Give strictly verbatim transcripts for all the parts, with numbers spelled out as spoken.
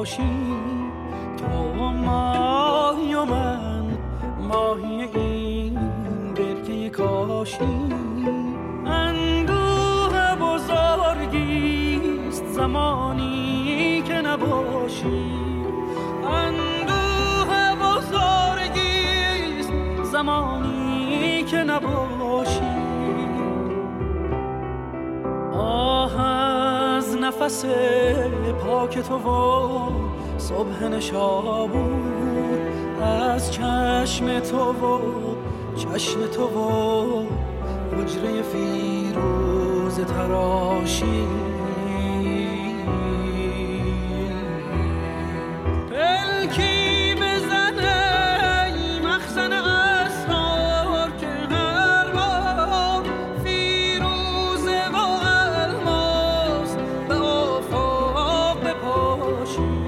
کاشی، تو ماهی و من ماهی این برکه کاشی. اندوه بزرگیست زمانی که نباشی، اندوه بزرگیست زمانی که نباشی. آه از نفس پاک تو و صبح نشابور، از چشم تو و چشم تو و حجره فیروز تراشی. پلکی بزنه ای مخزن اسرار که هر بار فیروزه و الماس به آفاق بپاشی.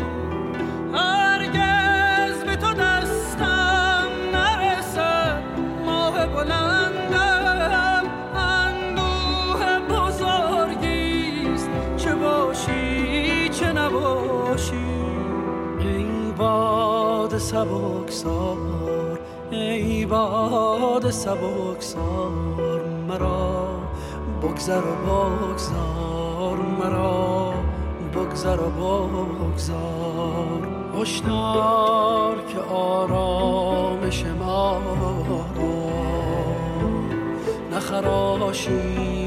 هرگز به تو دستم نرسد ماه بلندم، اندوه بزرگیست چه باشی چه نباشی. ای باد سبکسار، ای باد سبکسار، مرا بگذر و بگذار، مرا بگذر و بگذار. هشدار که آرامش ما را نخراشی.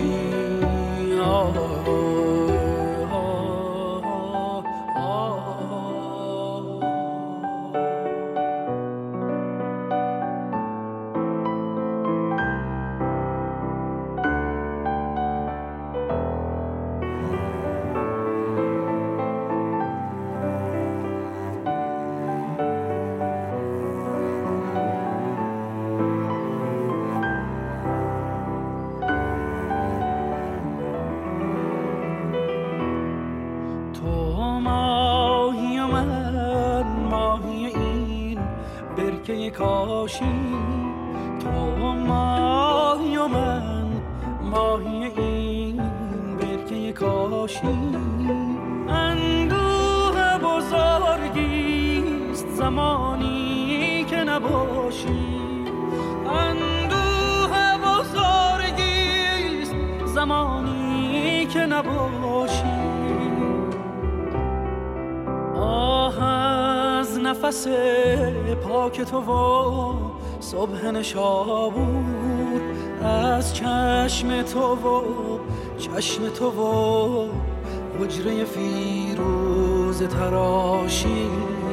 ماهی و من ماهی این برکه کاشی، تو ماهی و من ماهی این برکه کاشی. اندوه بزرگیست زمانی که نباشی، اندوه بزرگیست زمانی که نباشی. آه از نفس پاک تو و صبح نشابور، از چشم تو و چشم تو و حجره فیروز تراشی.